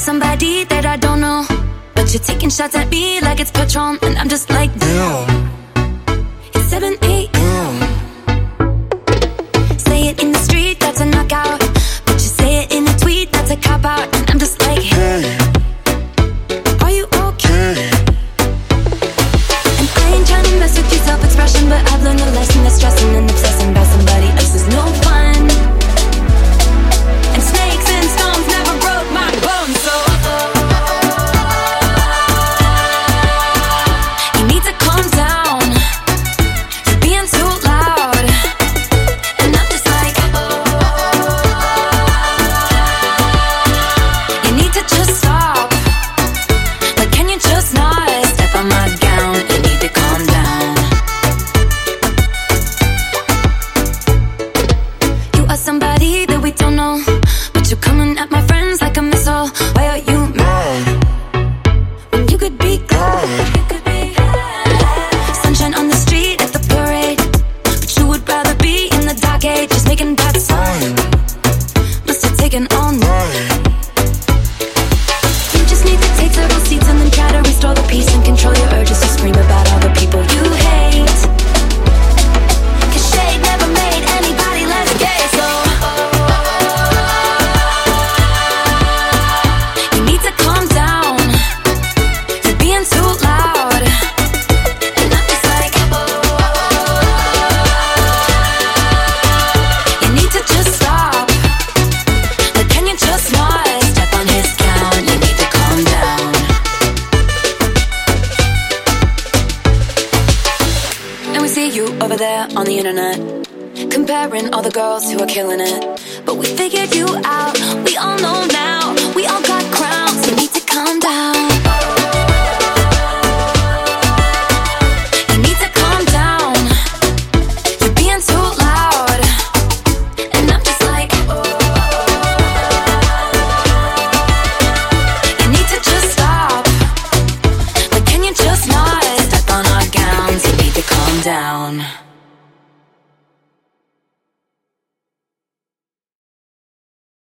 somebody that I don't know, but you're taking shots at me like it's Patron, and I'm just like, damn. It's 7 a.m. Say it in the street, that's a knockout, but you say it in a tweet, that's a cop-out, and I'm just like, hey, are you okay? And I ain't trying to mess with your self-expression, but I've learned a lesson that stressing and obsessing about somebody else is no fun. And snakes and stones never broke my bones, so you need to calm down. You're being too loud, and I'm just like, you need to just stop. Like, can you just not step on my gown? You need to calm down. You are somebody that we don't know, but you're coming at my friends like a missile. Why are you mad when you could be glad? Sunshine on the street at the parade, but you would rather be in the dark age, just making bad sign. Must have taken all night. You just need to take several seats and then try to restore the peace and control your urges to scream about all the people you hate. 'Cause shade never made anybody less gay, so you need to calm down. You're being too loud, and I'm just like, you need to just stop. Like, can you just not step on his gown? You need to calm down. And we see you over there on the internet, comparing all the girls who are killing it. But we figured you out, we all know now. We all got crowns, you need to calm down. You need to calm down. You're being too loud, and I'm just like, you need to just stop. But can you just not step on our gowns? You need to calm down.